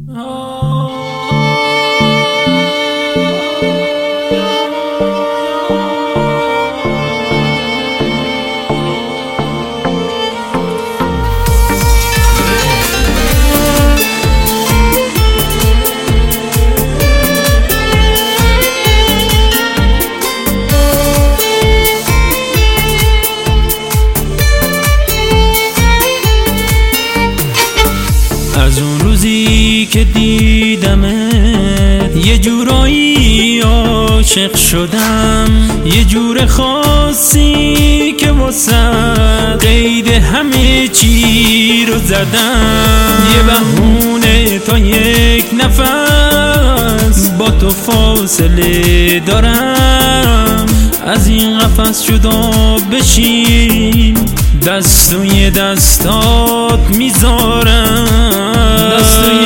از اون روزی که دیدمت یه جورایی عاشق شدم، یه جور خاصی که واسه قید همه چی رو زدم. یه بهونه تا یک نفس با تو فاصله دارم، از این قفس جدا بشین دستوی دستات میذارم، دستوی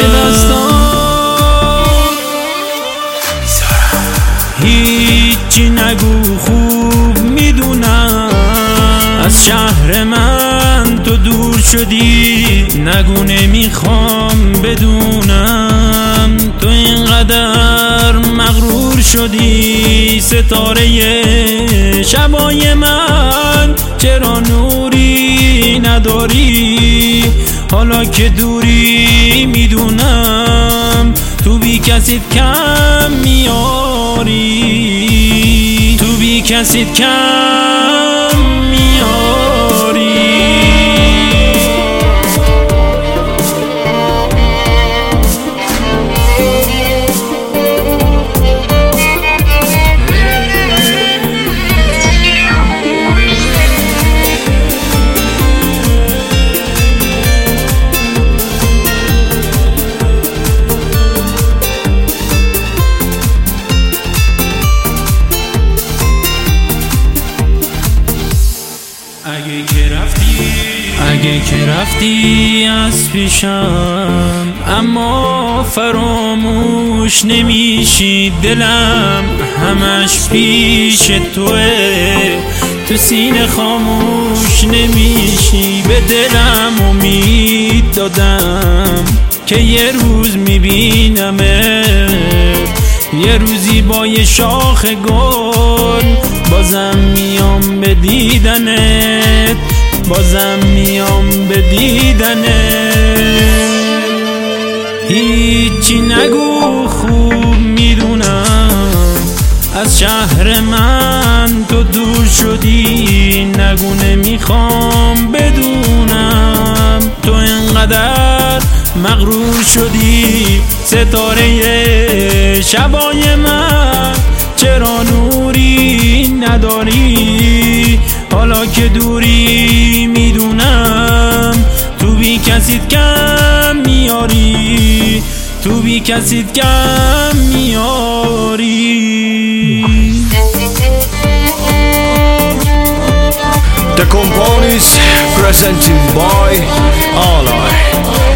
دستات هیچی نگو خوب میدونم از شهر من تو دور شدی، نگو نمیخوام بدونم تو اینقدر مغرور شدی. ستاره شبای من چرا نوری نداری؟ حالا که دوری میدونم تو بی کسیت کم میاری، تو بی کسیت کم میاری. اگه که رفتی از پیشم اما فراموش نمیشی، دلم همش پیش توه، تو سینه خاموش نمیشی. به دلم امید دادم که یه روز میبینمت، یه روزی با یه شاخ گل بازم میام به دیدنت، بازم میام به دیدنت. هیچی نگو خوب میدونم از شهر من تو دور شدی، نگو نمیخوام بدونم تو اینقدر مغرور شدی. ستاره شبای من چرا نوری نداری؟ حالا که دوری میدونم تو بی کسیت کم میاری، تو بی کسیت کم میاری. The Componis presenting by Alay.